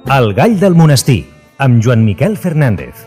El gall del monestir, amb Joan Miquel Fernández.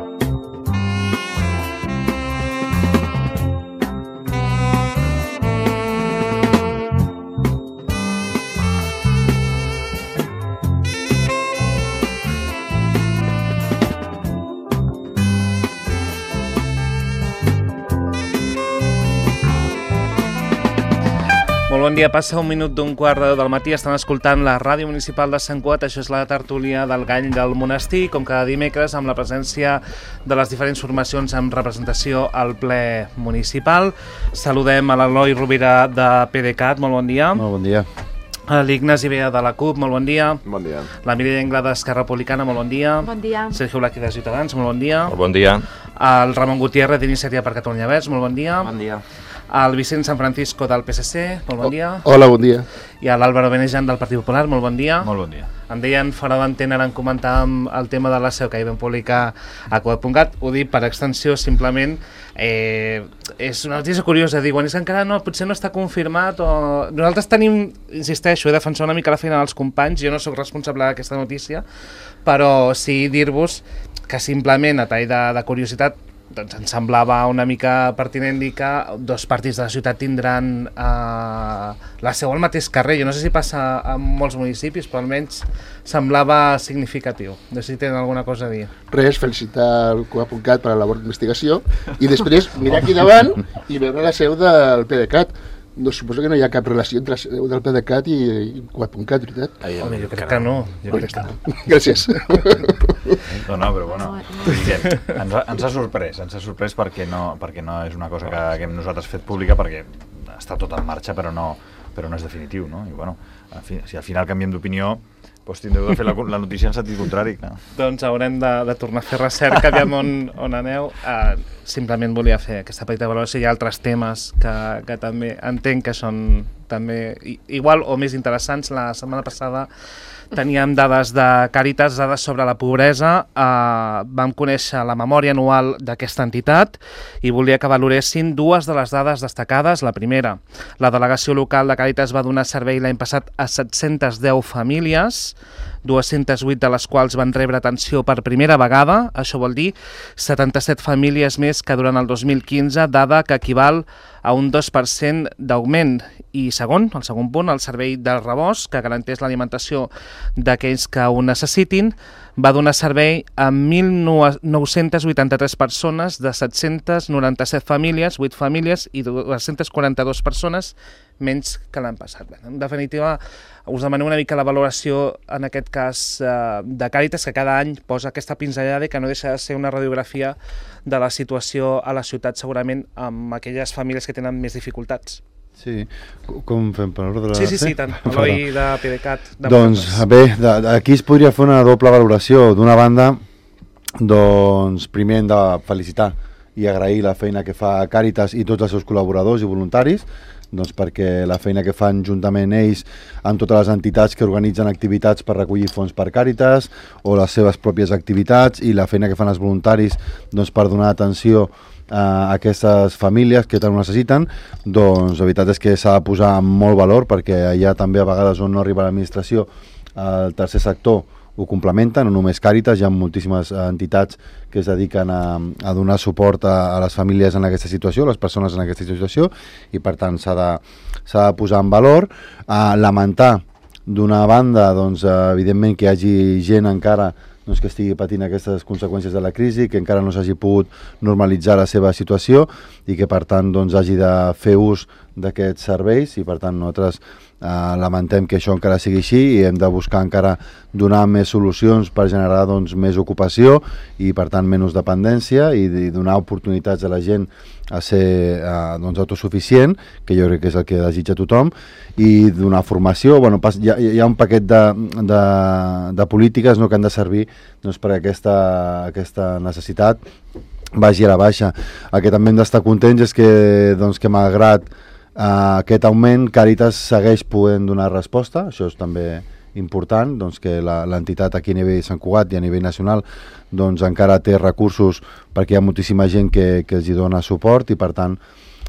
Molt bon dia, passa un minut d'un quart de 10 del matí, estan escoltant la ràdio municipal de Sant Cugat, això és la tertúlia del gall del monestir, com cada dimecres amb la presència de les diferents formacions amb representació al ple municipal. Saludem a l'Eloi Rovira de PDeCAT, molt bon dia. Molt bon dia. L'Ignasi Bea de la CUP, molt bon dia. Bon dia. La Mireia Engla d'Esquerra Republicana, molt bon dia. Bon dia. Sergio Blaqui de Ciutadans, molt bon dia. Molt bon dia. El Ramon Gutiérrez d'Iniciativa per Catalunya Verds, molt bon dia. Bon dia. El Vicent San Francisco del PSC, molt bon dia. Hola, bon dia. I l'Àlvaro Benejan del Partit Popular, molt bon dia. Molt bon dia. Em deien fora d'antena, ara en comentàvem el tema de la seu que hi vam publicar a Cugat.cat. Ho dic per extensió, simplement és una notícia curiosa, diuen, és que encara no, potser no està confirmat o... Nosaltres tenim, insisteixo, he defensat una mica la feina dels companys, jo no sóc responsable d'aquesta notícia, però sí dir-vos que simplement a tall de curiositat doncs ens semblava una mica pertinent dir que dos partits de la ciutat tindran la seu al mateix carrer. Jo no sé si passa en molts municipis, però almenys semblava significatiu. No sé si tenen alguna cosa a dir. Res, felicitar el Cugat.cat per la labor d'investigació i després mirar aquí davant i veure la seu del PDeCAT. No, suposo que no hi ha cap relació entre la seu del PDeCAT i Cugat.cat, veritat? Home, jo crec que no. Gràcies. No, però bueno, ens ha sorprès perquè no és una cosa que hem nosaltres fet pública, perquè està tot en marxa però no és definitiu, no? I bueno, si al final canviem d'opinió, doncs tindreu de fer la notícia en sentit contrari. No? Doncs haurem de tornar a fer recerca, aviam on aneu. Simplement volia fer aquesta petita valoració. Hi ha altres temes que també entenc que són també igual o més interessants. La setmana passada teníem dades de Càritas, dades sobre la pobresa. Vam conèixer la memòria anual d'aquesta entitat i volia que valoressin dues de les dades destacades. La primera, la delegació local de Càritas va donar servei l'any passat a 710 famílies, 208 de les quals van rebre atenció per primera vegada. Això vol dir 77 famílies més que durant el 2015, dada que equival a un 2% d'augment. I segon, el segon punt, el servei del rebost, que garanteix l'alimentació d'aquells que ho necessitin, va donar servei a 1.983 persones de 797 famílies, 8 famílies i 242 persones menys que l'any passat. En definitiva, us demanem una mica la valoració, en aquest cas, de Càritas, que cada any posa aquesta pinzellada i que no deixa de ser una radiografia de la situació a la ciutat, segurament amb aquelles famílies que tenen més dificultats. Sí, com fem per ordre? Sí, tant. Eloi de PDeCAT. Doncs bé, aquí es podria fer una doble valoració. D'una banda, doncs primer hem de felicitar i agrair la feina que fa Càritas i tots els seus col·laboradors i voluntaris, doncs perquè la feina que fan juntament ells amb totes les entitats que organitzen activitats per recollir fons per Càritas o les seves pròpies activitats, i la feina que fan els voluntaris doncs per donar atenció a aquestes famílies que tant ho necessiten, doncs la veritat és que s'ha de posar en molt valor, perquè hi ha també a vegades on no arriba l'administració, el tercer sector ho complementa, no només Càritas, hi ha moltíssimes entitats que es dediquen a donar suport a les famílies en aquesta situació, a les persones en aquesta situació, i per tant s'ha de posar en valor. Lamentar d'una banda, doncs, evidentment, que hi hagi gent encara que estigui patint aquestes conseqüències de la crisi, que encara no s'hagi pogut normalitzar la seva situació i que per tant doncs, hagi de fer ús d'aquests serveis, i per tant nosaltres lamentem que això encara sigui així i hem de buscar encara donar més solucions per generar doncs, més ocupació i per tant menys dependència, i donar oportunitats a la gent a ser doncs, autosuficient, que jo crec que és el que desitja tothom, i donar formació. Bueno, hi ha un paquet de polítiques, no, que han de servir doncs, per aquesta necessitat vagi a la baixa. El que també hem d'estar contents és que malgrat aquest augment, Càritas segueix podent donar resposta. Això és també important, doncs, que l'entitat aquí a nivell de Sant Cugat i a nivell nacional doncs, encara té recursos, perquè hi ha moltíssima gent que els hi dona suport, i per tant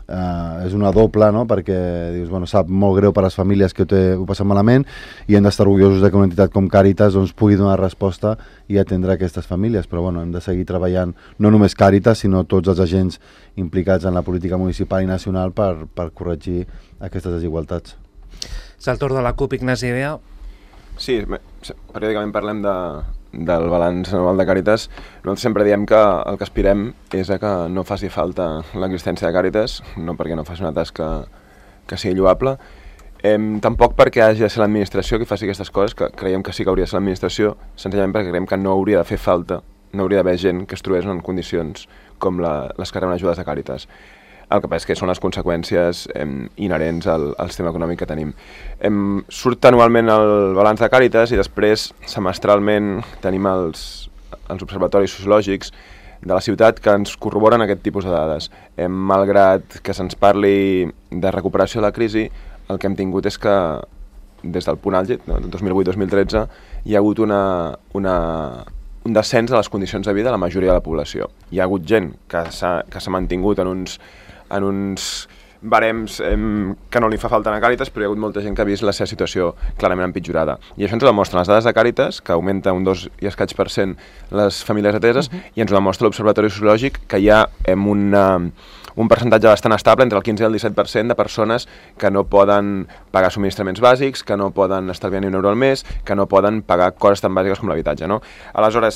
és una doble, no? Perquè dius, bueno, sap molt greu per a les famílies que ho passen malament i hem d'estar orgullosos de que una entitat com Càritas doncs, pugui donar resposta i atendre aquestes famílies, però bueno, hem de seguir treballant no només Càritas, sinó tots els agents implicats en la política municipal i nacional per corregir aquestes desigualtats. És el torn de la CUP, Ignasi Bea. Sí, periòdicament parlem del balanç anual de Càritas. Nosaltres sempre diem que el que aspirem és a que no faci falta l'existència de Càritas, no perquè no faci una tasca que sigui lloable, tampoc perquè hagi de ser l'administració qui faci aquestes coses, que creiem que sí que hauria de ser l'administració, senzillament perquè creiem que no hauria de fer falta, no hauria d'haver gent que es trobés en condicions com les que reben ajudes de Càritas. El que passa és que són les conseqüències inherents al sistema econòmic que tenim. Surt anualment el balanç de Càritas i després semestralment tenim els observatoris sociològics de la ciutat que ens corroboren aquest tipus de dades. Malgrat que se'ns parli de recuperació de la crisi, el que hem tingut és que des del punt àlgid, no, 2008-2013, hi ha hagut un descens de les condicions de vida de la majoria de la població. Hi ha hagut gent que s'ha mantingut en uns barems que no li fa falta a Càritas, però hi ha hagut molta gent que ha vist la seva situació clarament empitjorada. I això ens ho demostren les dades de Càritas, que augmenta un 2 i escaig % les famílies ateses, i ens ho demostra l'Observatori Sociològic, que hi ha un percentatge bastant estable, entre el 15 i el 17% de persones que no poden pagar subministraments bàsics, que no poden estalviar ni un euro al mes, que no poden pagar coses tan bàsiques com l'habitatge, no? Aleshores,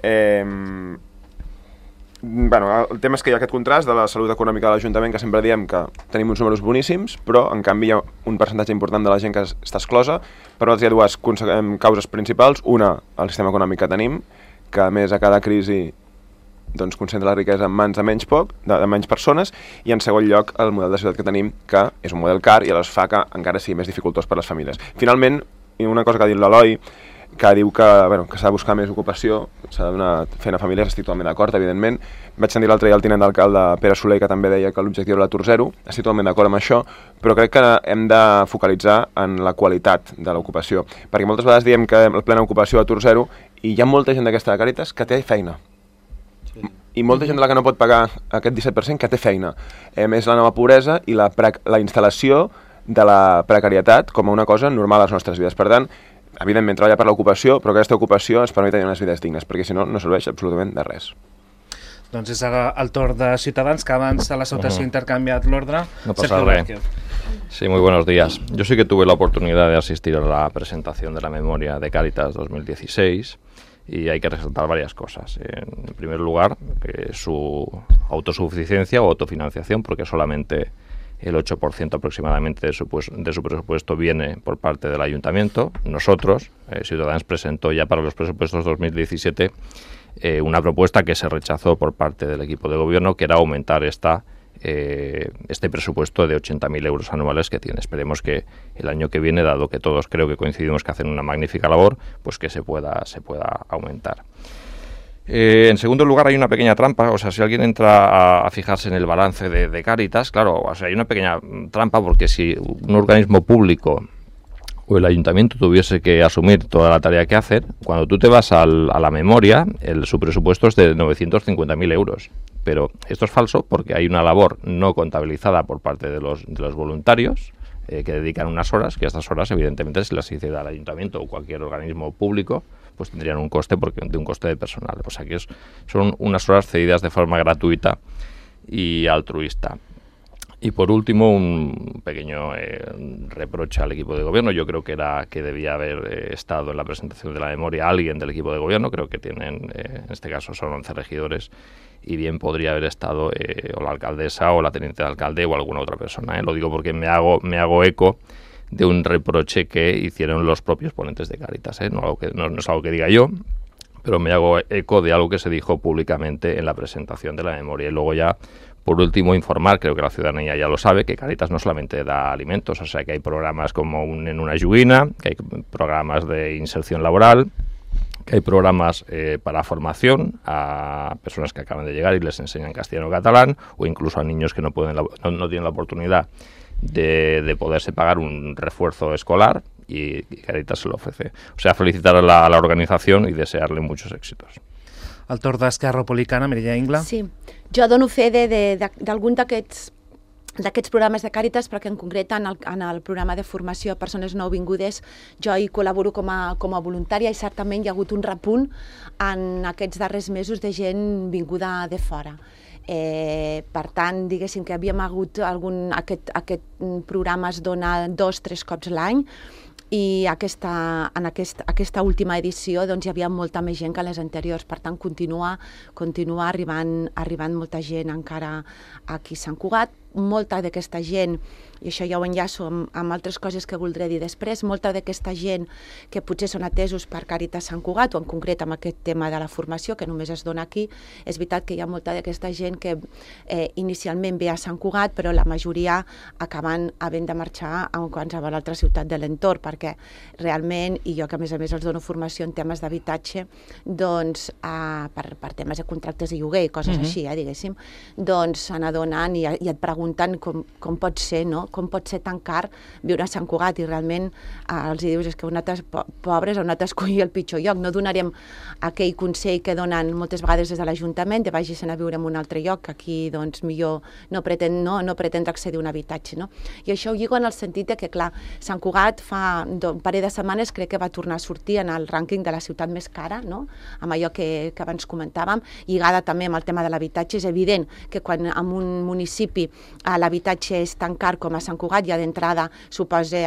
el tema és que hi ha aquest contrast de la salut econòmica de l'Ajuntament, que sempre diem que tenim uns números boníssims, però en canvi hi ha un percentatge important de la gent que està exclosa. Per nosaltres hi ha dues causes principals. Una, el sistema econòmic que tenim, que a més a cada crisi doncs, concentra la riquesa en mans de menys persones, i en segon lloc el model de ciutat que tenim, que és un model car i aleshores fa que encara sigui més dificultós per a les famílies. Finalment, una cosa que ha dit l'Eloi, que diu que s'ha de buscar més ocupació, s'ha de donar feina a famílies, estic totalment d'acord, evidentment. Vaig sentir l'altre dia el tinent d'alcalde Pere Soler, que també deia que l'objectiu era l'atur zero, estic totalment d'acord amb això, però crec que hem de focalitzar en la qualitat de l'ocupació, perquè moltes vegades diem que la plena ocupació atur zero, i hi ha molta gent d'aquesta de Càritas que té feina. I molta gent de la que no pot pagar aquest 17% que té feina. És la nova pobresa i la instal·lació de la precarietat com a una cosa normal a les nostres vides. Per tant, evidentment, treballa per l'ocupació, però aquesta ocupació ens permet tenir unes vides dignes, perquè si no, no serveix absolutament de res. Doncs és el torn de Ciutadans, que abans a la salutació ha intercanviat l'ordre. No pasa nada. Sí, muy buenos días. Yo sí que tuve la oportunidad de asistir a la presentación de la memoria de Càritas 2016 y hay que resaltar varias cosas. En primer lugar, su autosuficiencia o autofinanciación, porque solamente el 8% aproximadamente de su presupuesto viene por parte del Ayuntamiento. Nosotros, Ciudadanos, presentó ya para los presupuestos 2017 una propuesta que se rechazó por parte del equipo de gobierno, que era aumentar este presupuesto de 80.000 euros anuales que tiene. Esperemos que el año que viene, dado que todos creo que coincidimos que hacen una magnífica labor, pues que se pueda aumentar. En segundo lugar, hay una pequeña trampa. O sea, si alguien entra a fijarse en el balance de Càritas, claro, o sea, hay una pequeña trampa, porque si un organismo público o el ayuntamiento tuviese que asumir toda la tarea que hacen, cuando tú te vas a la memoria, su presupuesto es de 950.000 euros. Pero esto es falso, porque hay una labor no contabilizada por parte de los voluntarios que dedican unas horas, que estas horas, evidentemente, si las hiciera el ayuntamiento o cualquier organismo público, pues tendrían un coste de un coste de personal. O sea que son unas horas cedidas de forma gratuita y altruista. Y por último, un pequeño reproche al equipo de gobierno. Yo creo que debía haber estado en la presentación de la memoria alguien del equipo de gobierno. Creo que tienen, en este caso son 11 regidores, y bien podría haber estado o la alcaldesa o la teniente de alcalde o alguna otra persona. Lo digo porque me hago eco de un reproche que hicieron los propios ponentes de Càritas. No es algo que diga yo, pero me hago eco de algo que se dijo públicamente en la presentación de la memoria. Y luego ya, por último, informar, creo que la ciudadanía ya lo sabe, que Càritas no solamente da alimentos, o sea que hay programas como en una joguina, que hay programas de inserción laboral, que hay programas para formación a personas que acaban de llegar y les enseñan castellano o catalán, o incluso a niños que no tienen la oportunidad de poderse pagar un refuerzo escolar, y Càritas se lo ofrece. O sea, felicitar a la organización y desearle muchos éxitos. El torn d'Esquerra Republicana, Mireia Ingla. Sí, jo dono fe d'algun d'aquests d'aquests programes de Càritas, perquè en concret en el programa de formació a persones nouvingudes jo hi col·laboro com a voluntària i certament hi ha hagut un repunt en aquests darrers mesos de gent vinguda de fora. Per tant, diguéssim que havíem hagut aquest programa es dona 2-3 cops l'any i en aquesta última edició doncs, hi havia molta més gent que en les anteriors, per tant continua arribant molta gent encara aquí a Sant Cugat. Molta d'aquesta gent, i això ja ho enllaço amb altres coses que voldré dir després, molta d'aquesta gent que potser són atesos per Càritas Sant Cugat o en concret amb aquest tema de la formació que només es dona aquí, és veritat que hi ha molta d'aquesta gent que inicialment ve a Sant Cugat però la majoria acaben havent de marxar a qualsevol altra ciutat de l'entorn perquè realment, i jo que a més els dono formació en temes d'habitatge doncs per temes de contractes de lloguer i coses així, diguéssim, doncs se n'adonen i et pregunten com pot ser, no? Com pot ser tan car viure a Sant Cugat i realment els dius és que nosaltres pobres heu anat a escollir el pitjor lloc. No donarem aquell consell que donen moltes vegades des de l'Ajuntament de vagis a viure en un altre lloc, que aquí doncs millor no pretendre accedir a un habitatge, no? I això ho lligo en el sentit que, clar, Sant Cugat fa un parell de setmanes crec que va tornar a sortir en el rànquing de la ciutat més cara, no? Amb allò que abans comentàvem, lligada també amb el tema de l'habitatge. És evident que quan en un municipi l'habitatge és tan car com a Sant Cugat, ja d'entrada suposa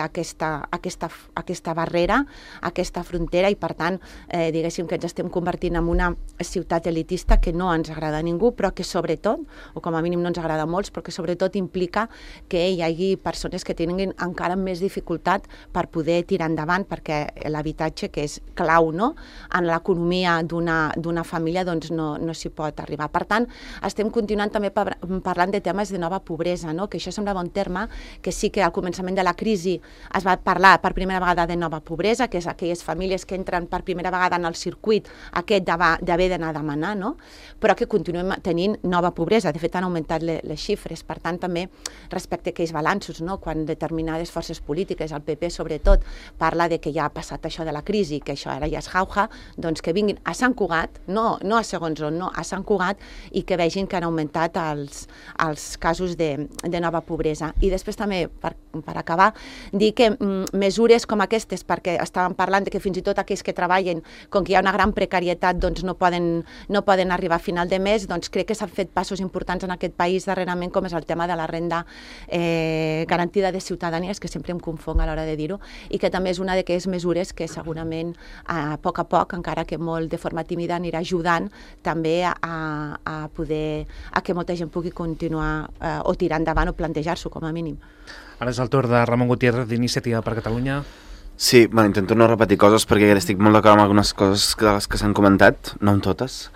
aquesta barrera, aquesta frontera, i per tant, diguéssim que ens estem convertint en una ciutat elitista que no ens agrada a ningú, però que sobretot, o com a mínim no ens agrada a molts, però que sobretot implica que hi hagi persones que tinguin encara més dificultat per poder tirar endavant, perquè l'habitatge, que és clau, no?, en l'economia d'una família, doncs no s'hi pot arribar. Per tant, estem continuant també parlant de temes de nova pobresa, no? Que això semblava un terme que sí que al començament de la crisi es va parlar per primera vegada de nova pobresa, que és aquelles famílies que entren per primera vegada en el circuit aquest d'haver d'anar a demanar, no? Però que continuem tenint nova pobresa. De fet, han augmentat les xifres. Per tant, també respecte a aquells balanços, no? Quan determinades forces polítiques, el PP sobretot, parla de que ja ha passat això de la crisi, que això ara ja és jauja, doncs que vinguin a Sant Cugat, no a segons on, no, a Sant Cugat, i que vegin que han augmentat els casos de nova pobresa. I després també, per acabar, dir que mesures com aquestes, perquè estàvem parlant de que fins i tot aquells que treballen, com que hi ha una gran precarietat, doncs no poden arribar a final de mes, doncs crec que s'han fet passos importants en aquest país darrerament, com és el tema de la renda garantida de ciutadania, que sempre em confon a l'hora de dir-ho, i que també és una d'aquelles mesures que segurament a poc, encara que molt de forma tímida, anirà ajudant també a que molta gent pugui continuar o tirar endavant o plantejar-s'ho com a mínim. Ara és el torn de Ramon Gutiérrez d'Iniciativa per Catalunya. Sí, intento no repetir coses perquè estic molt d'acord amb algunes coses que s'han comentat, no amb totes.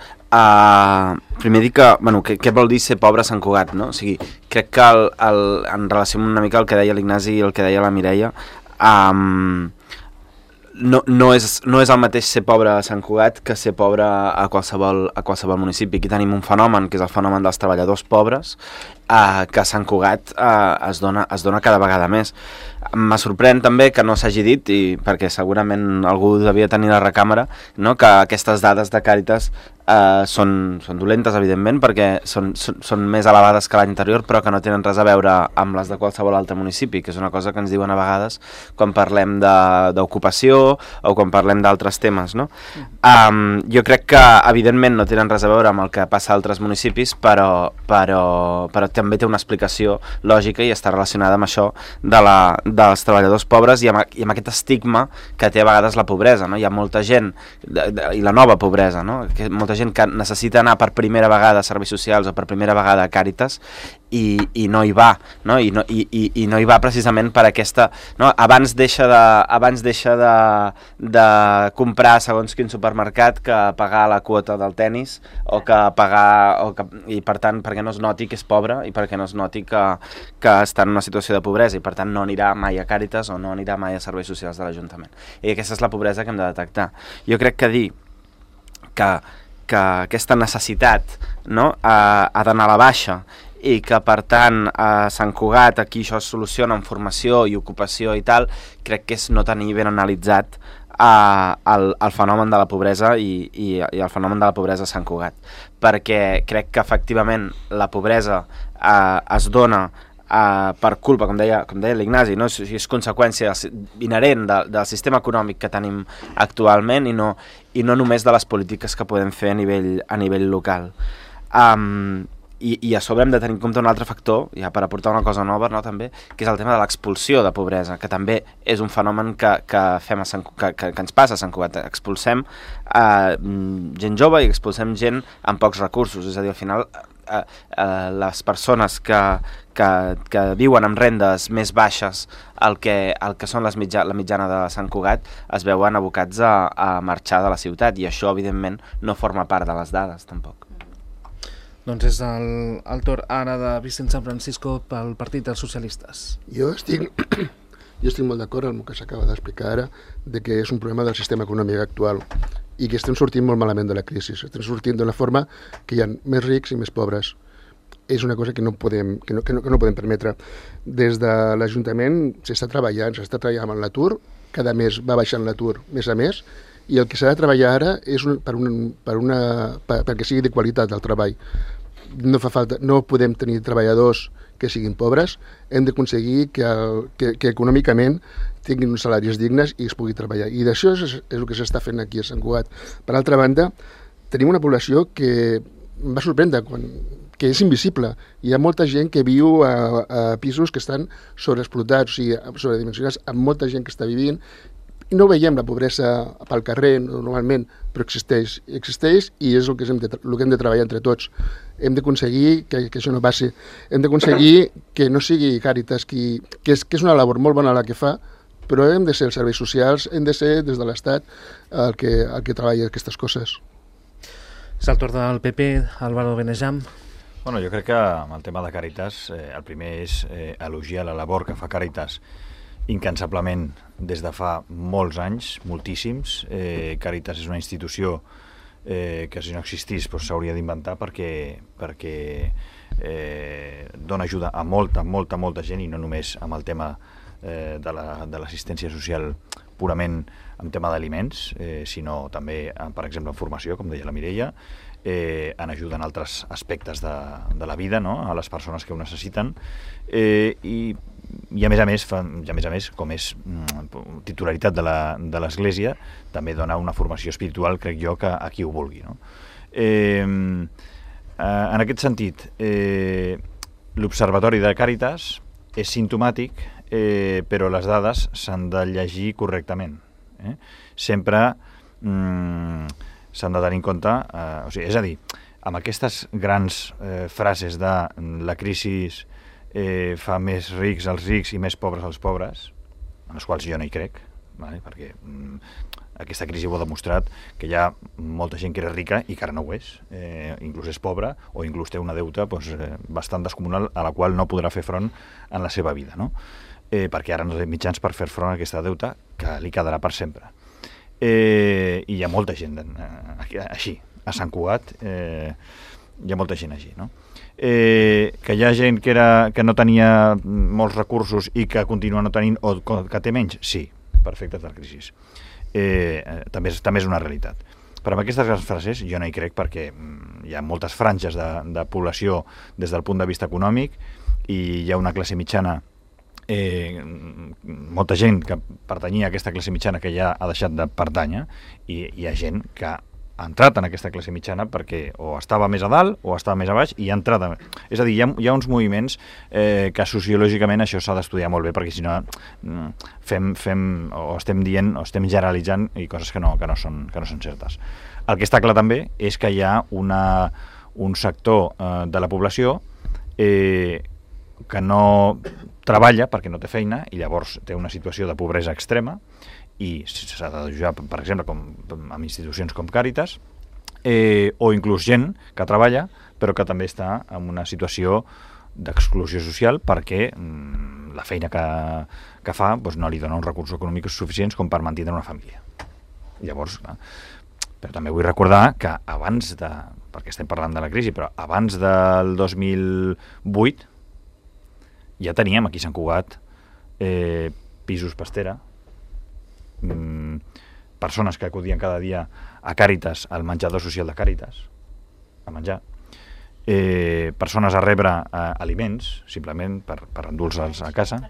Primer dir que, què vol dir ser pobre a Sant Cugat, no? O sigui, crec que en relació una mica al que deia l'Ignasi i el que deia la Mireia, no és el mateix ser pobre a Sant Cugat que ser pobre a qualsevol municipi. Aquí tenim un fenomen, que és el fenomen dels treballadors pobres, que a Sant Cugat es dona cada vegada més. Me sorprèn també que no s'hagi dit, i perquè segurament algú devia tenir la recàmera, no?, que aquestes dades de Càritas són dolentes, evidentment, perquè són més elevades que l'any anterior, però que no tenen res a veure amb les de qualsevol altre municipi, que és una cosa que ens diuen a vegades quan parlem d'ocupació o quan parlem d'altres temes, no? Jo crec que, evidentment, no tenen res a veure amb el que passa a altres municipis, però també té una explicació lògica i està relacionada amb això dels treballadors pobres i amb aquest estigma que té a vegades la pobresa, no? Hi ha molta gent, i la nova pobresa, no?, molta gent que necessita anar per primera vegada a serveis socials o per primera vegada a Càritas i no hi va, no? I no hi va precisament per aquesta, no? Abans deixa de comprar segons quin supermercat que pagar la quota del tennis o que pagar, i per tant perquè no es noti que és pobre i perquè no es noti que està en una situació de pobresa i per tant no anirà mai a Càritas o no anirà mai a serveis socials de l'Ajuntament. I aquesta és la pobresa que hem de detectar. Jo crec que dir que aquesta necessitat, no?, ha d'anar a la baixa i que per tant a Sant Cugat aquí això es soluciona amb formació i ocupació i tal, crec que és no tenir ben analitzat el fenomen de la pobresa i el fenomen de la pobresa a Sant Cugat, perquè crec que efectivament la pobresa es dona per culpa, com deia l'Ignasi, no? És conseqüència inherent del sistema econòmic que tenim actualment i no només de les polítiques que podem fer a nivell local. I a sobre hem de tenir en compte un altre factor, ja per aportar una cosa nova, no, també, que és el tema de l'expulsió de pobresa, que també és un fenomen que ens passa a Sant Cugat. Expulsem gent jove i expulsem gent amb pocs recursos, és a dir, al final les persones que viuen amb rendes més baixes el que són la mitjana de Sant Cugat es veuen abocats a marxar de la ciutat, i això evidentment no forma part de les dades tampoc. Doncs és el torn ara de Vicent San Francisco pel Partit dels Socialistes. Jo estic molt d'acord amb el que s'acaba d'explicar ara, de que és un problema del sistema econòmic actual i que estem sortint molt malament de la crisi. Estem sortint d'una forma que hi ha més rics i més pobres. És una cosa que no podem permetre. Des de l'Ajuntament s'està treballant amb l'atur, cada mes va baixant l'atur més a més, i el que s'ha de treballar ara és perquè sigui de qualitat el treball. No fa falta, no podem tenir treballadors que siguin pobres, hem d'aconseguir que econòmicament tinguin uns salaris dignes i es pugui treballar. I d'això és el que s'està fent aquí a Sant Cugat. Per altra banda, tenim una població que em va sorprendre, que és invisible. Hi ha molta gent que viu a pisos que estan sobreexplotats, o sigui, sobredimensionats, amb molta gent que està vivint. No veiem la pobresa pel carrer normalment, però existeix i és el que hem de treballar entre tots. Hem d'aconseguir que això no passi. Hem d'aconseguir que no sigui Càritas, que és una labor molt bona la que fa, però hem de ser els serveis socials, hem de ser des de l'Estat el que treballa aquestes coses. És el torn del PP, Álvaro Benejam. Bueno, jo crec que amb el tema de Càritas, el primer és elogiar la labor que fa Càritas incansablement des de fa molts anys, moltíssims. Càritas és una institució que si no existís s'hauria d'inventar perquè dona ajuda a molta gent, i no només amb el tema de l'assistència social purament en tema d'aliments, sinó també, per exemple, en formació, com deia la Mireia, en ajuda en altres aspectes de la vida, no?, a les persones que ho necessiten, i a més a més, com és titularitat de l'Església, també dona una formació espiritual, crec jo, que a qui ho vulgui, no? En aquest sentit, l'Observatori de Càritas és simptomàtic, però les dades s'han de llegir correctament. Sempre s'han de tenir en compte, és a dir, amb aquestes grans frases de la crisi fa més rics els rics i més pobres els pobres, en les quals jo no hi crec, perquè aquesta crisi ho ha demostrat, que hi ha molta gent que era rica i que ara no ho és, inclús és pobra o inclús té una deuta bastant descomunal a la qual no podrà fer front en la seva vida, no? Perquè ara no té mitjans per fer front a aquesta deuta que li quedarà per sempre. I hi ha molta gent així, a Sant Cugat hi ha molta gent així, no? Que hi ha gent que no tenia molts recursos i que continua no tenint, o que té menys, sí, per efectes de la crisi. També és una realitat. Però amb aquestes grans frases jo no hi crec, perquè hi ha moltes franges de població des del punt de vista econòmic, i hi ha una classe mitjana, molta gent que pertanyia a aquesta classe mitjana que ja ha deixat de pertànyer, i hi ha gent que ha entrat en aquesta classe mitjana perquè o estava més a dalt o estava més a baix i ha entrat. És a dir, hi ha uns moviments que sociològicament això s'ha d'estudiar molt bé, perquè si no fem o estem dient o estem generalitzant i coses que no són certes. El que està clar també és que hi ha un sector de la població que no treballa perquè no té feina i llavors té una situació de pobresa extrema, i s'ha d'ajudar, per exemple, amb institucions com Càritas, o inclús gent que treballa però que també està en una situació d'exclusió social perquè la feina que fa no li dona uns recursos econòmics suficients com per mantenir una família. Llavors, però també vull recordar que abans perquè estem parlant de la crisi, però abans del 2008 ja teníem aquí a Sant Cugat pisos pastera, persones que acudien cada dia a Càritas, al menjador social de Càritas, a menjar, persones a rebre aliments, simplement per endur-los a casa.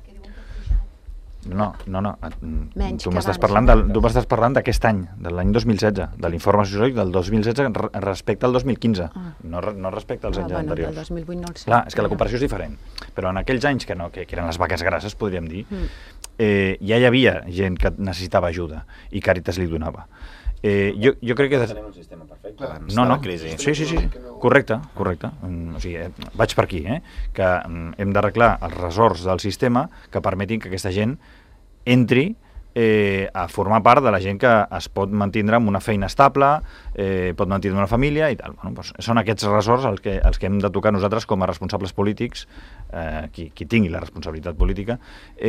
No. Tu m'estàs parlant d'aquest any, de l'any 2016, de l'informe sociològic del 2016 respecte al 2015, no respecte als anys anteriors. Del 2008 no el sé. Clar, és que la comparació és diferent. Però en aquells anys que eren les vaques grasses, podríem dir, ja hi havia gent que necessitava ajuda i Càritas li donava. Jo crec que... Tenim un sistema perfecte. No. Sí. Correcte. O sigui, vaig per aquí, que hem d'arreglar els ressorts del sistema que permetin que aquesta gent entri a formar part de la gent que es pot mantindre amb una feina estable, pot mantindre una família i tal. Bueno, doncs són aquests ressorts els que hem de tocar nosaltres com a responsables polítics, qui tingui la responsabilitat política,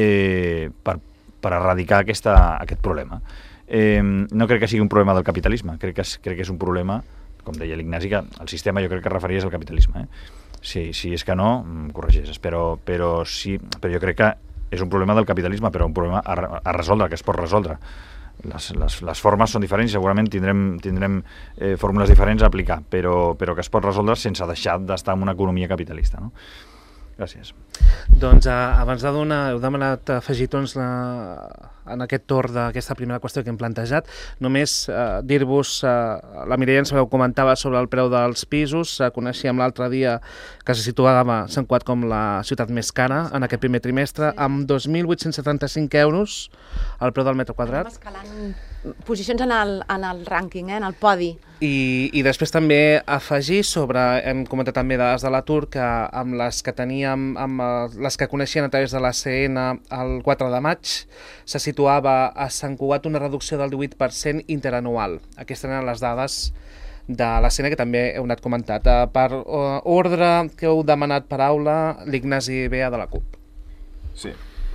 per erradicar aquest problema. No crec que sigui un problema del capitalisme, crec que és un problema, com deia l'Ignasi, que el sistema jo crec que es referia al capitalisme. Si és que no, corregeix, però jo crec que és un problema del capitalisme, però un problema a resoldre, que es pot resoldre. Les formes són diferents i segurament tindrem fórmules diferents a aplicar, però que es pot resoldre sense deixar d'estar en una economia capitalista, no? Gràcies. Doncs abans de donar, heu demanat afegitons en aquest torn d'aquesta primera qüestió que hem plantejat. Només dir-vos, la Mireia ens comentava sobre el preu dels pisos, coneixíem l'altre dia que se situava Sant Cugat com la ciutat més cara en aquest primer trimestre, amb 2.875 euros el preu del metre quadrat. Escalant posicions en el rànquing, en el podi. I després també afegir sobre, hem comentat també dades de l'atur, que amb les que teníem, amb les que coneixien a través de l'ACN el 4 de maig, se situava a Sant Cugat una reducció del 18% interanual. Aquestes eren les dades de l'ACN que també heu anat comentat. Per ordre que heu demanat paraula, l'Ignasi Bea de la CUP. Sí.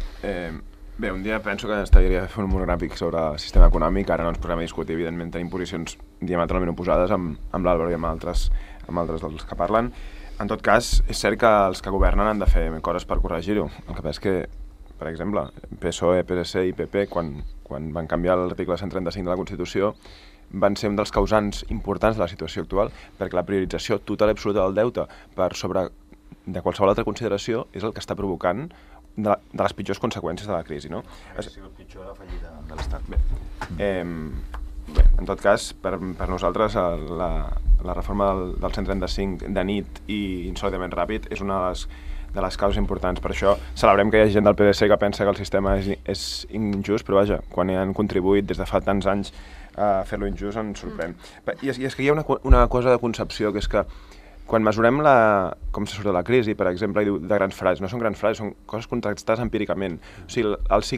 Bé, un dia penso que estaria fer un monogràfic sobre el sistema econòmic, ara no ens posem a discutir, evidentment tenim posicions diametralment oposades amb l'Àlvaro i amb altres dels que parlen. En tot cas, és cert que els que governen han de fer coses per corregir-ho. El que passa és que, per exemple, PSOE, PSC i PP, quan van canviar l'article 135 de la Constitució, van ser un dels causants importants de la situació actual, perquè la priorització total i absoluta del deute per sobre de qualsevol altra consideració és el que està provocant de les pitjors conseqüències de la crisi, no? Ha sigut pitjor la fallida de l'Estat. Bé, en tot cas, per nosaltres la reforma del 135 de nit i insòlitament ràpid és una de les causes importants. Per això celebrem que hi ha gent del PDC que pensa que el sistema és injust, però vaja, quan hi han contribuït des de fa tants anys a fer-lo injust ens sorprèn. I és que hi ha una cosa de concepció, que és que quan mesurem com se surt de la crisi, per exemple, i diu de grans frases, no són grans frases, són coses contrastades empíricament. O sigui,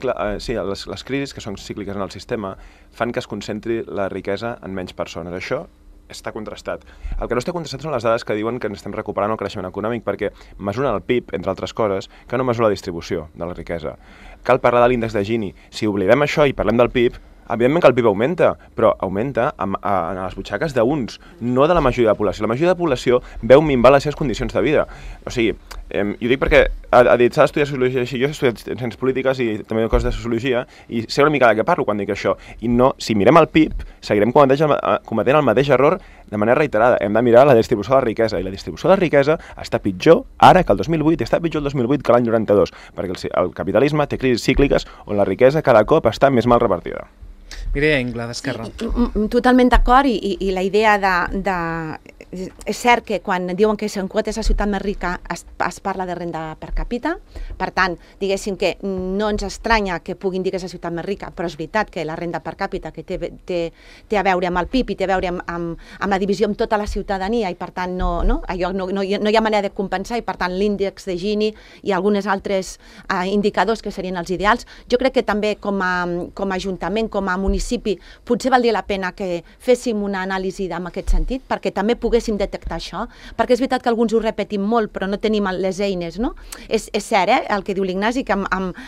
les crisis, que són cícliques en el sistema, fan que es concentri la riquesa en menys persones. Això està contrastat. El que no està contrastat són les dades que diuen que estem recuperant el creixement econòmic, perquè mesuren el PIB, entre altres coses, que no mesura la distribució de la riquesa. Cal parlar de l'índex de Gini. Si oblidem això i parlem del PIB, evidentment que el PIB augmenta, però augmenta en les butxaques d'uns, no de la majoria de la població. La majoria de la població veu minvar les seves condicions de vida. O sigui, jo dic perquè ha dit s'ha d'estudiar sociologia, jo he estudiat ciències polítiques i també coses de sociologia, i sé una mica de què parlo quan dic això. I no, si mirem el PIB, seguirem cometent el mateix error de manera reiterada. Hem de mirar la distribució de la riquesa, i la distribució de la riquesa està pitjor ara que el 2008, està pitjor el 2008 que l'any 92, perquè el capitalisme té crisis cícliques on la riquesa cada cop està més mal repartida. Mireia Ingla, d'Esquerra. Totalment d'acord, i la idea és cert que quan diuen que Sant Cugat és la ciutat més rica es parla de renda per capita, per tant, diguéssim que no ens estranya que puguin dir que és la ciutat més rica, però és veritat que la renda per capita que té a veure amb el PIB i té a veure amb la divisió amb tota la ciutadania, i per tant no hi ha manera de compensar, i per tant l'índex de Gini i alguns altres indicadors que serien els ideals. Jo crec que també com a Ajuntament, com a municipi, potser valdria la pena que féssim una anàlisi en aquest sentit, perquè també poguéssim detectar això, perquè és veritat que alguns ho repetim molt, però no tenim les eines, no? És cert, el que diu l'Ignasi, que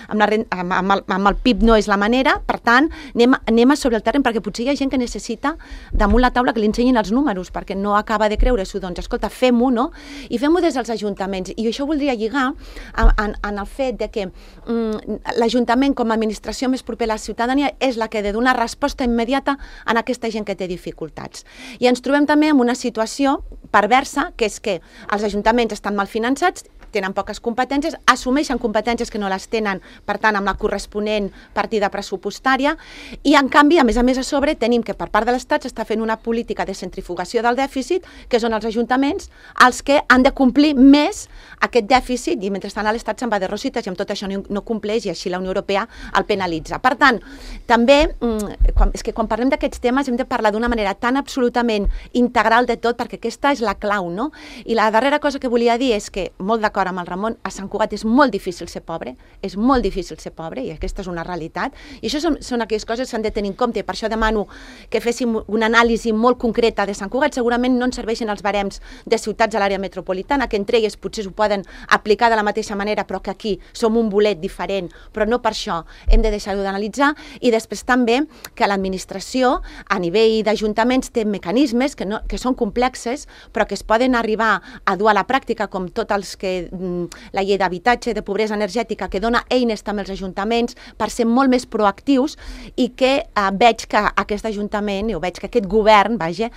amb el PIB no és la manera, per tant, anem a sobre el terreny, perquè potser hi ha gent que necessita damunt la taula que li ensenyin els números, perquè no acaba de creure-s'ho. Doncs, escolta, fem-ho, no? I fem-ho des dels ajuntaments. I això voldria lligar en el fet de que l'Ajuntament, com a administració més propera a la ciutadania, és la que ha de donar resposta immediata a aquesta gent que té dificultats. I ens trobem també en una situació perversa, que és que els ajuntaments estan mal finançats, tenen poques competències, assumeixen competències que no les tenen, per tant, amb la corresponent partida pressupostària, i en canvi, a més a sobre, tenim que per part de l'Estat s'està fent una política de centrifugació del dèficit, que són els ajuntaments els que han de complir més aquest dèficit, i mentrestant l'Estat se'n va de rosites i amb tot això no compleix, i així la Unió Europea el penalitza. Per tant, també, és que quan parlem d'aquests temes hem de parlar d'una manera tan absolutament integral de tot, perquè aquesta és la clau, no? I la darrera cosa que volia dir és que, molt d'acord amb el Ramon, a Sant Cugat és molt difícil ser pobre, és molt difícil ser pobre, i aquesta és una realitat, i això són aquelles coses que s'han de tenir en compte, i per això demano que féssim una anàlisi molt concreta de Sant Cugat. Segurament no ens serveixen els barems de ciutats a l'àrea metropolitana, que entre elles potser s'ho poden aplicar de la mateixa manera, però que aquí som un bolet diferent, però no per això hem de deixar-ho d'analitzar, i després també que l'administració, a nivell d'ajuntaments, té mecanismes que són complexes, però que es poden arribar a dur a la pràctica, com tots els que la llei d'habitatge, de pobresa energètica, que dona eines també als ajuntaments per ser molt més proactius, i que veig que aquest ajuntament, o veig que aquest govern,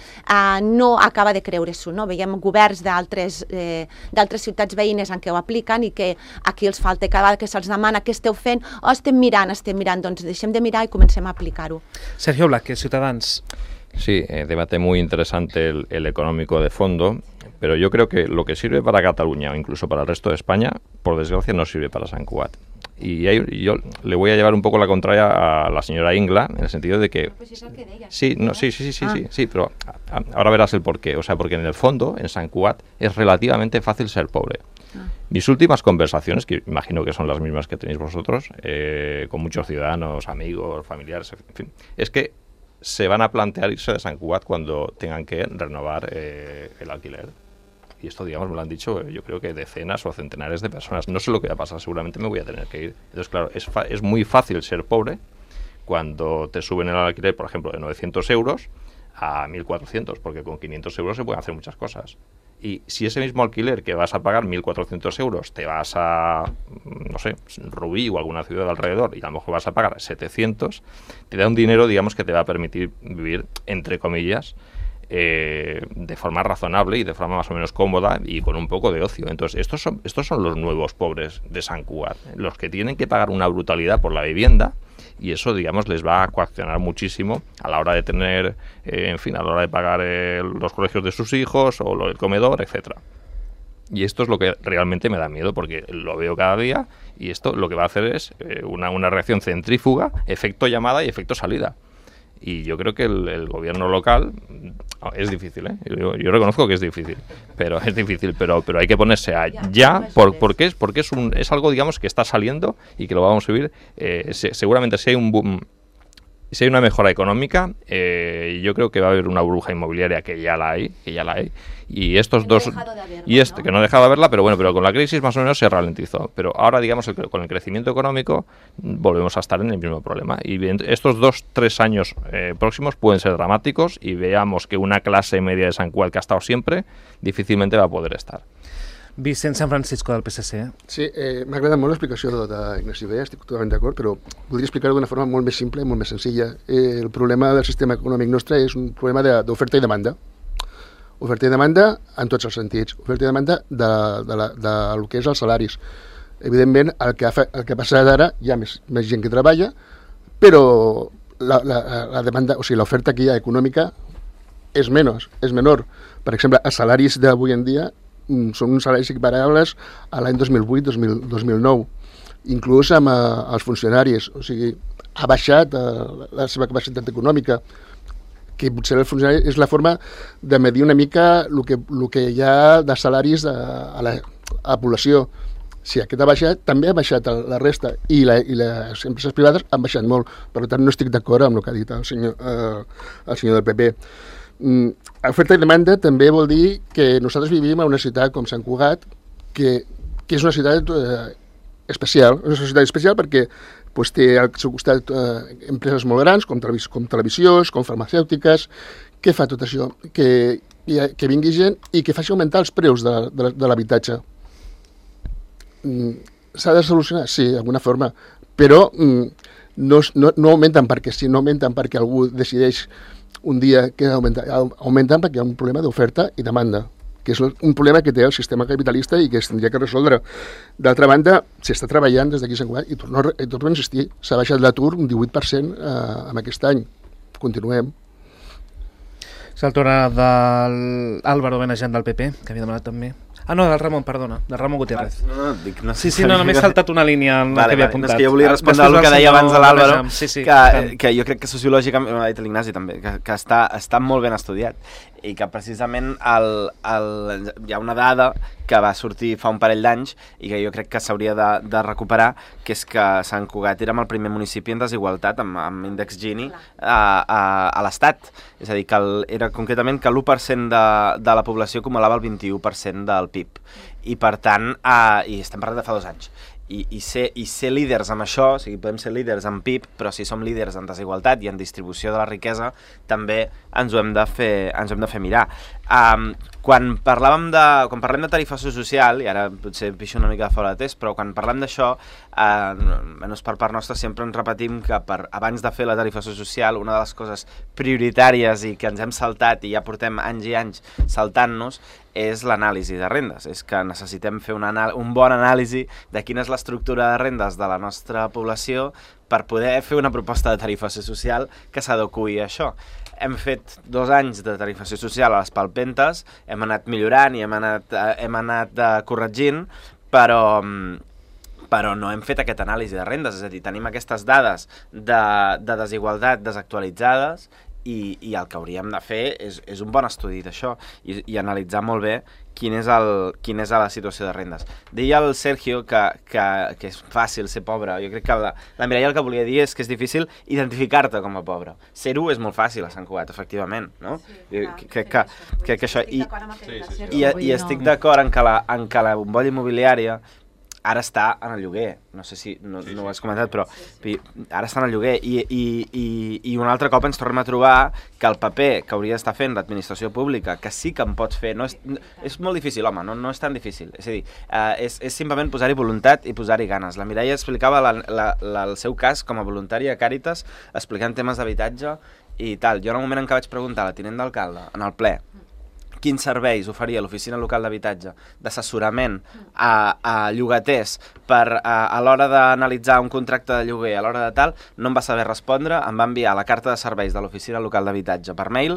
no acaba de creure-s'ho, no? Veiem governs d'altres ciutats veïnes en què ho apliquen, i que aquí els falta, cada vegada que se'ls demana què esteu fent, estem mirant, doncs deixem de mirar i comencem a aplicar-ho. Sergio Blaque, Ciutadans. Sí, debate muy interesante el económico de fondo, pero yo creo que lo que sirve para Cataluña o incluso para el resto de España, por desgracia, no sirve para Sant Cugat. Y yo le voy a llevar un poco la contraria a la señora Ingla, en el sentido de que... Sí, pero ahora verás el porqué. O sea, porque en el fondo, en Sant Cugat, es relativamente fácil ser pobre. Mis últimas conversaciones, que imagino que son las mismas que tenéis vosotros, con muchos ciudadanos, amigos, familiares, en fin, es que se van a plantear irse de Sant Cugat cuando tengan que renovar el alquiler. Y esto, digamos, me lo han dicho, yo creo que decenas o centenares de personas. No sé lo que va a pasar, seguramente me voy a tener que ir. Entonces, claro, es muy fácil ser pobre cuando te suben el alquiler, por ejemplo, de 900 euros a 1.400, porque con 500 euros se pueden hacer muchas cosas. Y si ese mismo alquiler que vas a pagar 1.400 euros te vas a, no sé, Rubí o alguna ciudad alrededor, y a lo mejor vas a pagar 700, te da un dinero, digamos, que te va a permitir vivir, entre comillas, de forma razonable y de forma más o menos cómoda y con un poco de ocio. Entonces, estos son los nuevos pobres de Sant Cugat, los que tienen que pagar una brutalidad por la vivienda, y eso, digamos, les va a coaccionar muchísimo a la hora de tener, en fin, a la hora de pagar los colegios de sus hijos o el comedor, etcétera. Y esto es lo que realmente me da miedo, porque lo veo cada día, y esto lo que va a hacer es una reacción centrífuga, efecto llamada y efecto salida. Y yo creo que el gobierno local es difícil, ¿eh? Yo reconozco que es difícil, pero hay que ponerse a ya, porque es algo, digamos, que está saliendo y que lo vamos a vivir. Seguramente si hay un boom, si hay una mejora económica, yo creo que va a haber una burbuja inmobiliaria que ya la hay, y estos dos, que no ha dejado de verla, pero bueno, pero con la crisis más o menos se ralentizó. Pero ahora, digamos, con el crecimiento económico volvemos a estar en el mismo problema. Y estos 2-3 años próximos pueden ser dramáticos, y veamos que una clase media de Sant Cugat, que ha estado siempre, difícilmente va a poder estar. Vicent San Francisco, del PSC. Sí, m'ha agradat molt l'explicació d'Ignasi Bea, estic totalment d'acord, però voldria explicar-ho d'una forma molt més simple i molt més senzilla. El problema del sistema econòmic nostre és un problema d'oferta i demanda. Oferta i demanda en tots els sentits. Oferta i demanda del que és els salaris. Evidentment, el que passa ara, hi ha més gent que treballa, però la demanda, o sigui, l'oferta que hi ha econòmica és menor. Per exemple, els salaris d'avui en dia són uns salaris equiparables a l'any 2008-2009, inclús amb els funcionaris. O sigui, ha baixat la seva capacitat econòmica, que potser el funcionari és la forma de medir una mica el que hi ha de salaris a la població. Si aquest ha baixat, també ha baixat la resta, i les empreses privades han baixat molt. Per tant, no estic d'acord amb el que ha dit el senyor del PP. Oferta i demanda també vol dir que nosaltres vivim en una ciutat com Sant Cugat, que és una ciutat especial. És una ciutat especial perquè té al seu costat empreses molt grans, com televisions, com farmacèutiques. Què fa tot això? Que vingui gent i que faci augmentar els preus de l'habitatge. S'ha de solucionar? Sí, d'alguna forma. Però no augmenten perquè sí, no augmenten perquè algú decideix un dia que augmenten perquè hi ha un problema d'oferta i demanda, que és un problema que té el sistema capitalista i que es tindria que resoldre. D'altra banda, s'està treballant des d'aquí a Sant Cugat i torno a insistir, s'ha baixat l'atur un 18% en aquest any. Continuem. És el torn de l'Álvaro Benejant del PP, que havia demanat també. Ah, no, del Ramon, perdona, del Ramon Gutiérrez. Sí, m'he saltat una línia en la que havia apuntat. És que jo volia respondre al que deia abans de l'Àlvaro, que jo crec que sociològicament, m'ha dit l'Ignasi també, que està molt ben estudiat i que precisament hi ha una dada que va sortir fa un parell d'anys i que jo crec que s'hauria de recuperar, que és que Sant Cugat érem el primer municipi en desigualtat amb índex Gini a l'Estat. És a dir, que era concretament que l'1% de la població acumulava el 21% del PIB. I per tant, i estem parlant de fa 2 anys, i ser líders amb això, o sigui, podem ser líders en PIB, però si som líders en desigualtat i en distribució de la riquesa, també ens ho hem de fer mirar. Quan parlem de tarifació social, i ara potser pixo una mica de fora de test, però quan parlem d'això, per part nostra sempre ens repetim que abans de fer la tarifació social, una de les coses prioritàries i que ens hem saltat i ja portem anys i anys saltant-nos és l'anàlisi de rendes. És que necessitem fer un bon anàlisi de quina és l'estructura de rendes de la nostra població per poder fer una proposta de tarifació social que s'adeqüi a això. Hem fet 2 anys de tarifació social a les palpentes, hem anat millorant i hem anat corregint, però no hem fet aquesta anàlisi de rendes, és a dir, tenim aquestes dades de desigualtat desactualitzades i el que hauríem de fer és un bon estudi d'això i analitzar molt bé quina és la situació de rendes. Deia el Sergio que és fàcil ser pobre. Jo crec que la Mireia el que volia dir és que és difícil identificar-te com a pobre. Ser-ho és molt fàcil a Sant Cugat, efectivament, no? Crec que això... I estic d'acord en que la bombolla immobiliària ara està en el lloguer, no sé si no ho has comentat, però ara està en el lloguer i un altre cop ens tornem a trobar que el paper que hauria d'estar fent l'administració pública, que sí que en pots fer, és molt difícil, home, no és tan difícil, és a dir, és simplement posar-hi voluntat i posar-hi ganes. La Mireia explicava el seu cas com a voluntària a Càritas, explicant temes d'habitatge i tal. Jo en el moment en què vaig preguntar a la tinent d'alcalde, en el ple, quins serveis oferia l'oficina local d'habitatge d'assessorament a llogaters a l'hora d'analitzar un contracte de lloguer, a l'hora de tal, no em va saber respondre, em va enviar la carta de serveis de l'oficina local d'habitatge per mail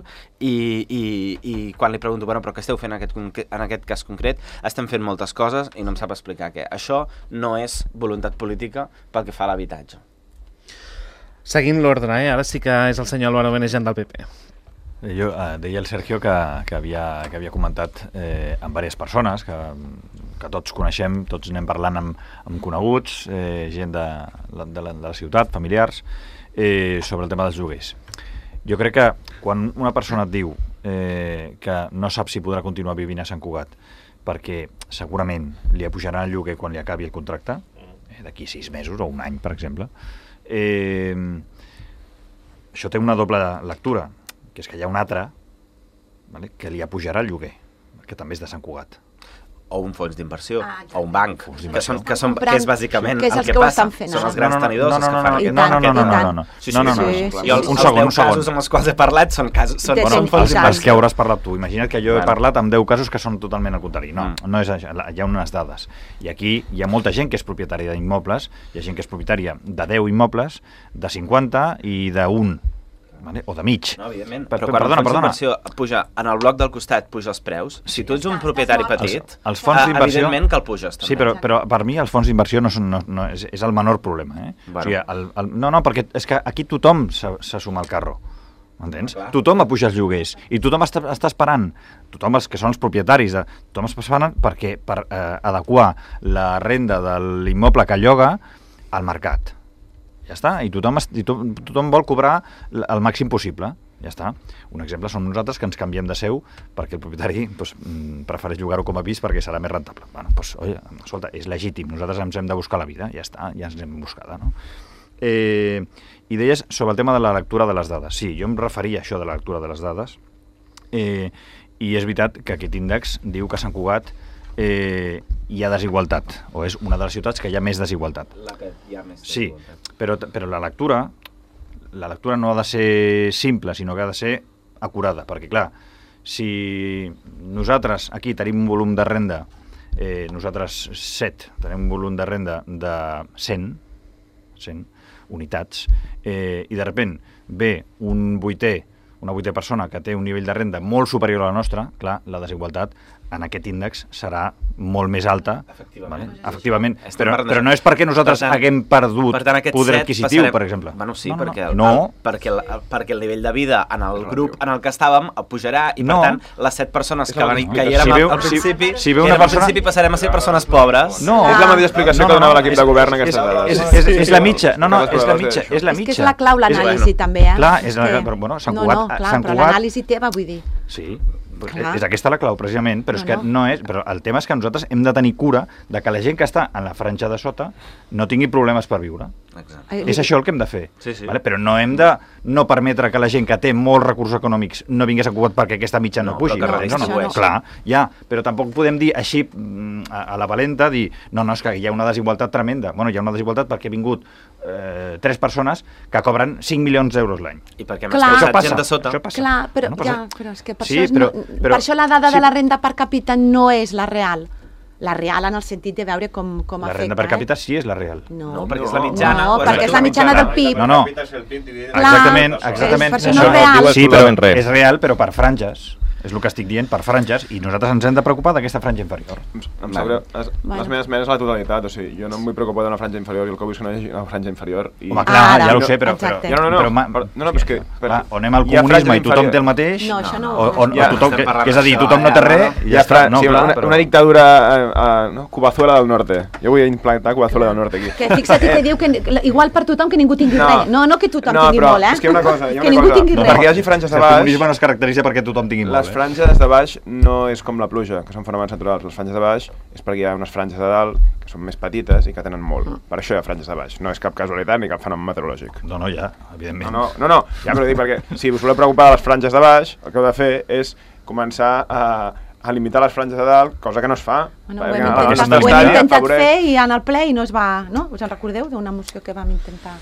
i quan li pregunto, però què esteu fent en aquest cas concret? Estem fent moltes coses i no em sap explicar què. Això no és voluntat política pel que fa a l'habitatge. Seguint l'ordre, ara sí que és el senyor Álvaro Benejant del PP. Deia el Sergio que havia comentat amb diverses persones que tots coneixem, tots anem parlant amb coneguts, gent de la ciutat, familiars, sobre el tema dels lloguers. Jo crec que quan una persona et diu que no sap si podrà continuar vivint a Sant Cugat perquè segurament li pujaran el lloguer quan li acabi el contracte, d'aquí 6 mesos o un any, per exemple, això té una doble lectura, que és que hi ha un altre que li pujarà el lloguer, que també és de Sant Cugat. O un fons d'inversió, o un banc, que és bàsicament el que passa. Són els grans tenidors els que fan aquest... No. Els casos amb els quals he parlat són fons d'inversió. Els que hauràs parlat tu. Imagina't que jo he parlat amb 10 casos que són totalment al contrari. No és això, hi ha unes dades. I aquí hi ha molta gent que és propietària d'immobles, hi ha gent que és propietària de 10 immobles, de 50 i d'1. O de mig. No, evidentment. Però quan el fons d'inversió puja en el bloc del costat, puja els preus, si tu ets un propietari petit, evidentment que el puges també. Sí, però per mi els fons d'inversió és el menor problema. No, perquè és que aquí tothom se suma al carro. M'entens? Tothom apuja els lloguers i tothom està esperant, tothom els que són els propietaris, tothom està esperant per adequar la renda de l'immoble que lloga al mercat. Ja està, i tothom vol cobrar el màxim possible. Ja està. Un exemple som nosaltres que ens canviem de seu perquè el propietari prefereix llogar-ho com a pis perquè serà més rentable. Escolta, és legítim, nosaltres ens hem de buscar la vida, ja està, ja ens hem buscada, no? I deies sobre el tema de la lectura de les dades. Sí, jo em referia a això de la lectura de les dades i és veritat que aquest índex diu que Sant Cugat hi ha desigualtat, o és una de les ciutats que hi ha més desigualtat. La que hi ha més Sí, desigualtat. però la lectura no ha de ser simple, sinó que ha de ser acurada, perquè clar, si nosaltres aquí tenim un volum de renda, nosaltres 7 tenim un volum de renda de 100 unitats, i de sobte ve una vuitena persona que té un nivell de renda molt superior a la nostra, clar, la desigualtat en aquest índex serà molt més alta. Efectivament. Però no és perquè nosaltres haguem perdut poder adquisitiu, per exemple. Bueno, sí, perquè el nivell de vida en el grup en el que estàvem pujarà i, per tant, les 7 persones que hi érem al principi passarem a ser persones pobres. No, és la mateixa explicació que donava l'equip de govern aquestes dades. És la mitja. No, és la mitja. És que és la clau l'anàlisi, també. Clar, Sant Cugat... Però l'anàlisi teva, vull dir. Sí, és aquesta la clau, precisament, però és que no és... Però el tema és que nosaltres hem de tenir cura de que la gent que està en la franja de sota no tingui problemes per viure. És això el que hem de fer. Però no hem de no permetre que la gent que té molts recursos econòmics no vingués a Cugat perquè aquesta mitja no pugi. Clar, però tampoc podem dir així a la valenta, dir no, és que hi ha una desigualtat tremenda. Bueno, hi ha una desigualtat perquè ha vingut 3 persones que cobren 5 milions d'euros l'any. I perquè hem expulsat gent de sota. Clar, però és que per això la dada de la renda per càpita no és la real. La real en el sentit de veure com afecta. La renda per càpita sí és la real. No, perquè és la mitjana. No, perquè és la mitjana del PIB. No. Exactament. Per això no és real. Sí, però és real, però per franges. És el que estic dient, per franges, i nosaltres ens hem de preocupar d'aquesta franja inferior. Em sap greu. Les meves esmenes a la totalitat, o sigui, jo no em vull preocupar d'una franja inferior i el que vull és una franja inferior. Home, clar, ja ho sé, però... No, és que... O anem al comunisme i tothom té el mateix, no, això no. És a dir, tothom no té res, i ja està. Una dictadura Cubazuela del Norte. Jo vull implantar Cubazuela del Norte aquí. Que fixa't que diu que igual per tothom que ningú tingui res. No que tothom tingui molt, és que hi ha una cosa. Que ningú tingui res. Perquè hi hagi franges de baix... El comunisme no es caracteritza perquè tothom tingui molt. Les franges de baix no és com la pluja, que són fenòmens naturals. Les franges de baix és perquè hi ha unes franges de dalt que són més petites i que tenen molt. Per això hi ha franges de baix. No és cap casualitat ni cap fenomen meteorològic. No, ja, evidentment. No, ja però dic perquè si us voleu preocupar de les franges de baix, el que heu de fer és començar a limitar les franges de dalt, cosa que no es fa. Ho hem intentat fer i en el ple i no es va... No? Us en recordeu d'una moció que vam intentar...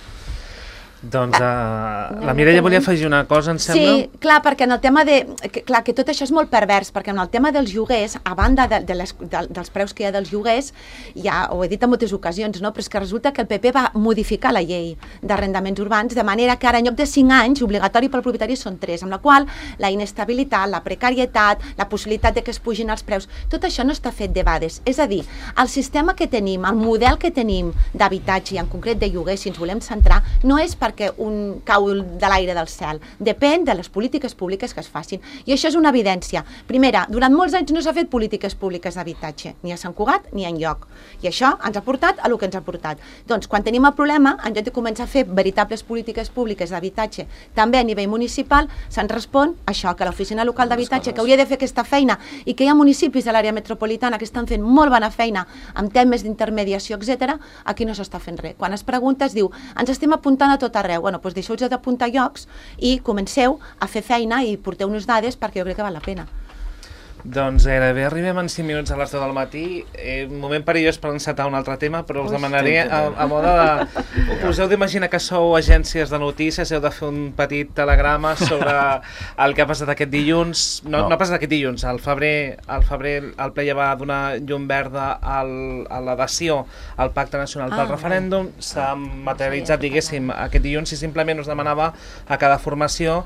Doncs la Mireia volia afegir una cosa, em sembla. Sí, clar, perquè en el tema de... Clar, que tot això és molt pervers, perquè en el tema dels lloguers, a banda dels preus que hi ha dels lloguers, ja ho he dit en moltes ocasions, no? Però és que resulta que el PP va modificar la llei d'arrendaments urbans, de manera que ara en lloc de 5 anys, obligatori pel propietari són 3, amb la qual la inestabilitat, la precarietat, la possibilitat de que es pugin els preus, tot això no està fet de bades. És a dir, el sistema que tenim, el model que tenim d'habitatge i en concret de lloguer, si ens volem centrar, no és perquè un cau de l'aire del cel. Depèn de les polítiques públiques que es facin. I això és una evidència. Primera, durant molts anys no s'ha fet polítiques públiques d'habitatge, ni a Sant Cugat ni enlloc. I això ens ha portat a lo que ens ha portat. Doncs, quan tenim el problema, en lloc de començar a fer veritables polítiques públiques d'habitatge, també a nivell municipal, se'n respon això, que l'oficina local d'habitatge, que hauria de fer aquesta feina, i que hi ha municipis de l'àrea metropolitana que estan fent molt bona feina amb temes d'intermediació, etc., aquí no s'està fent res. Quan es pregunta, es diu, ens estem apuntant a tot arreu. Bueno, doncs deixeu-vos d'apuntar llocs i comenceu a fer feina i porteu-nos dades perquè jo crec que val la pena. Doncs gairebé arribem en 5 minuts a les 10 del matí. Un moment perillós per encetar un altre tema, però us demanaré a mode de... Us heu d'imaginar que sou agències de notícies, heu de fer un petit telegrama sobre el que ha passat aquest dilluns. No ha passat aquest dilluns, al febrer el ple ja va donar llum verda a l'adhesió al Pacte Nacional pel Referèndum. S'ha materialitzat, diguéssim, aquest dilluns, i simplement us demanava a cada formació,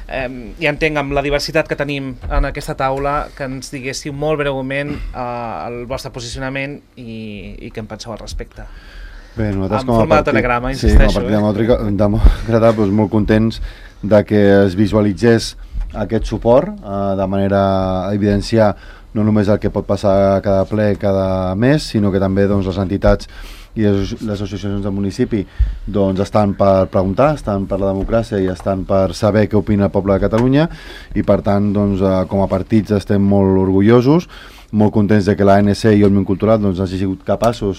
i entenc amb la diversitat que tenim en aquesta taula, que ens diguéssiu molt breument el vostre posicionament i què en penseu al respecte. Bé, nosaltres en forma de telegrama, insisteixo. Sí, com a partit demòcrata, molt contents de que es visualitzés aquest suport, de manera a evidenciar no només el que pot passar cada ple, cada mes, sinó que també les entitats i les associacions del municipi estan per preguntar, estan per la democràcia i estan per saber què opina el poble de Catalunya, i per tant com a partits estem molt orgullosos, molt contents de que l'ANC i Òmnium Cultural hagi sigut capaços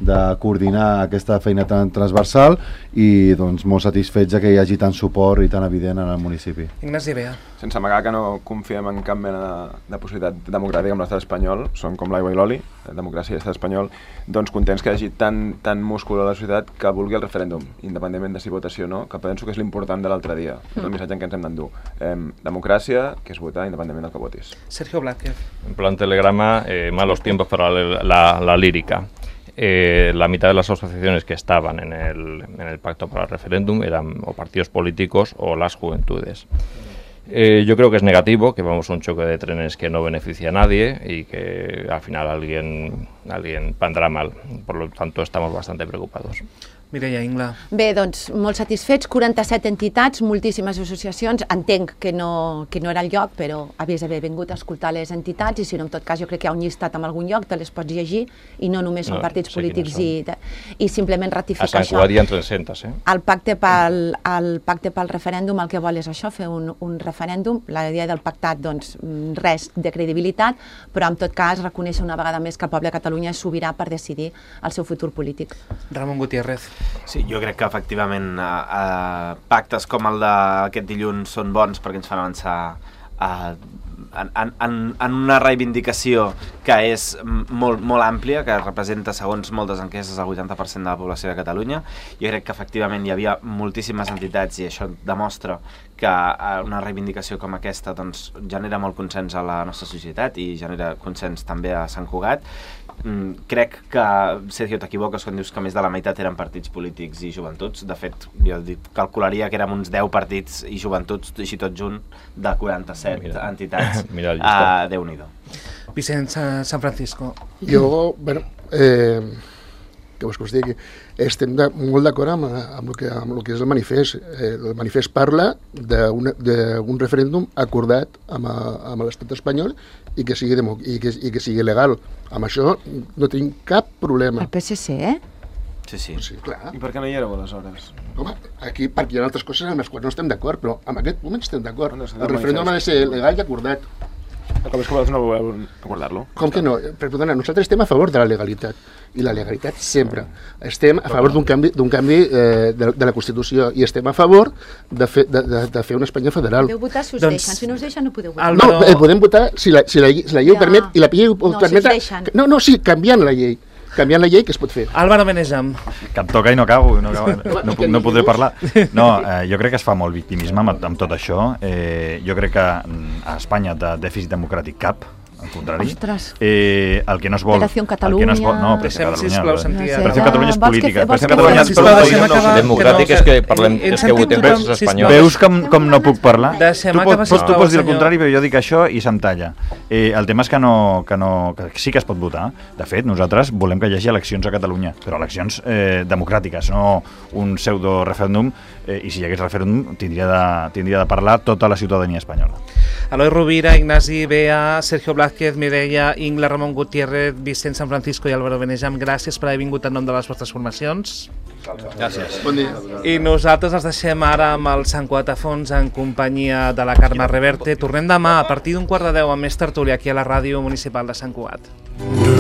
de coordinar aquesta feina tan transversal i doncs, molt satisfets que hi hagi tant suport i tan evident en el municipi. Ignasi Bea. Sense amagar que no confiem en cap mena de possibilitat democràtica amb l'estat espanyol, són com l'aigua i l'oli, democràcia i l'estat espanyol, doncs contents que hi hagi tant múscul a la societat que vulgui el referèndum, independentment de si votació o no, que penso que és l'important de l'altre dia, el missatge en què ens hem d'endur. Democràcia, que és votar independentment del que votis. Sergio Blázquez. En plan telegrama, malos tiempos para la lírica. La mitad de las asociaciones que estaban en el pacto para el referéndum eran o partidos políticos o las juventudes. Yo creo que es negativo, que vamos a un choque de trenes que no beneficia a nadie y que al final alguien vendrá mal. Por lo tanto, estamos bastante preocupados. Mireia Ingla. Bé, doncs, molt satisfets, 47 entitats, moltíssimes associacions. Entenc que no era el lloc, però havies d'haver vingut a escoltar les entitats i si no, en tot cas, jo crec que hi ha un llistat en algun lloc, te les pots llegir i no només són partits polítics i simplement ratificar això. A Sant Cugat hi ha 300, El pacte pel referèndum el que vol és això, fer un referèndum. La idea del pactat, doncs, res de credibilitat, però en tot cas reconèixer una vegada més que el poble de Catalunya és sobirà per decidir el seu futur polític. Ramon Gutiérrez. Sí, jo crec que efectivament pactes com el d'aquest dilluns són bons perquè ens fan avançar en una reivindicació que és molt àmplia, que representa, segons moltes enquestes, el 80% de la població de Catalunya. Jo crec que efectivament hi havia moltíssimes entitats i això demostra que una reivindicació com aquesta doncs, genera molt consens a la nostra societat i genera consens també a Sant Cugat. Crec que, Sergio, t'equivoques quan dius que més de la meitat eren partits polítics i joventuts. De fet, jo calcularia que érem uns 10 partits i joventuts, així tot junt, de 47 entitats. Déu-n'hi-do. Vicent San Francisco. Jo, bueno, què vols que us digui? Estem molt d'acord amb el que és el manifest. El manifest parla d'un referèndum acordat amb l'estat espanyol i que sigui legal. Amb això no tinc cap problema. El PSC, Sí, clar. I per què no hi éreu aleshores? Home, aquí perquè hi ha altres coses amb les quals no estem d'acord, però en aquest moment estem d'acord. El referèndum ha de ser legal i acordat. Com és que vosaltres no voleu acordar-lo? Com que no? Perdona, nosaltres estem a favor de la legalitat. I la legalitat sempre. Estem a favor d'un canvi de la Constitució i estem a favor de fer una Espanya federal. Podeu votar si us deixen, si no us deixen no podeu votar. No, podem votar si la llei ho permet i la llei ho permet. No, sí, canviant la llei. Canviant la llei, què es pot fer? Álvaro Benejam. Que em toca i no acabo, no podré parlar. No, jo crec que es fa molt victimisme amb tot això. Jo crec que a Espanya de dèficit democràtic cap, al contrari. El que no es vol... Operació Catalunya... No, Operació Catalunya. Operació Catalunya és política. Operació Catalunya és democràtic, és que parlem, és que votem pels espanyols. Veus com no puc parlar? Tu pots dir el contrari, però jo dic això i se'm talla. El tema és que sí que es pot votar. De fet, nosaltres volem que hi hagi eleccions a Catalunya, però eleccions democràtiques, no un pseudo-referèndum, i si hi hagués referèndum tindria de parlar tota la ciutadania espanyola. Eloi Rovira, Ignasi Bea, Sergio Blázquez, Mireia Ingla, Ramon Gutiérrez, Vicent San Francisco i Álvaro Benejam, gràcies per haver vingut en nom de les vostres formacions. Gràcies. Bon dia. I nosaltres els deixem ara amb el Sant Cugat a fons en companyia de la Carme Reverte. Tornem demà a partir d'1:15 amb més tertúlia aquí a la Ràdio Municipal de Sant Cugat.